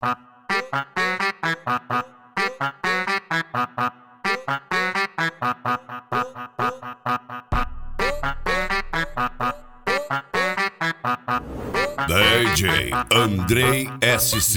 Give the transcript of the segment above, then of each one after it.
DJ Andrei SC.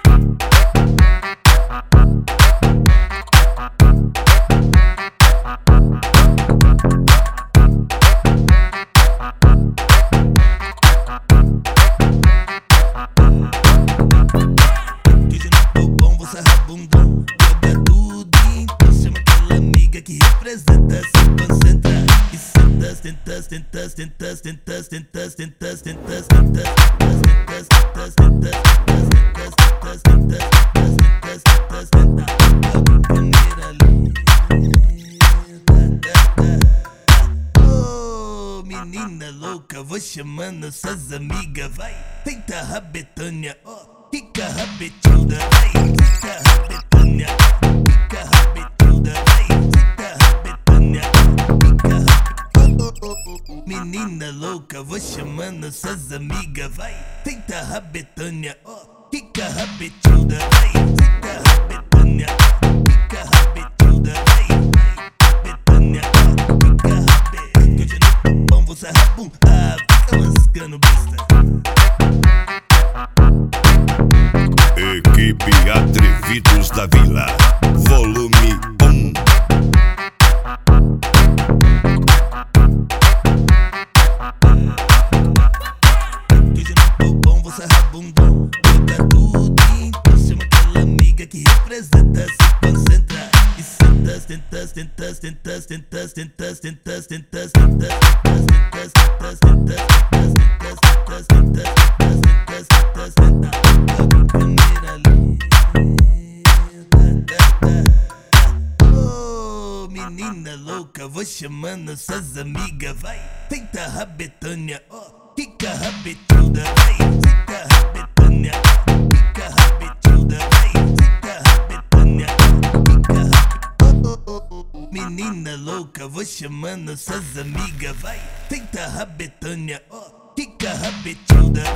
Oh, menina louca, vou chamando suas amigas, vai. Tenta rabetânia, ó, fica rabetilda, vai. Fica rabetânia, fica rabetilda, vai. Fica rabetânia, fica rabetânia. Menina louca, vou chamando suas amigas, vai. Tenta rabetânia, ó, fica rabetilda, vai. Fica rabetânia, fica rabetilda, vai. Rabetânia, fica rabetânia. Hoje no pão vou sarrabum, ah, fica lascando besta. Equipe Atrevidos da Vila, volume 1. Hoje no bom, vou sarrar bundão. Joga tudo então, chama aquela amiga que representa. Se concentra e sentas, tentas, tentas, tentas, tentas, tentas, tentas, tentas, tentas, tentas, tentas, tentas, tentas, tentas, tentas, tentas, tentas. Câmera oh, menina louca, vou chamando suas amigas, vai. Tenta rabetânia, ó, fica rabetilda, vai. Fica rabetânia, fica rabetilda, vai. Fica rabetânia, fica rabetânia. Menina louca, vou chamando suas amigas, vai. Tenta rabetânia, ó, fica rabetilda.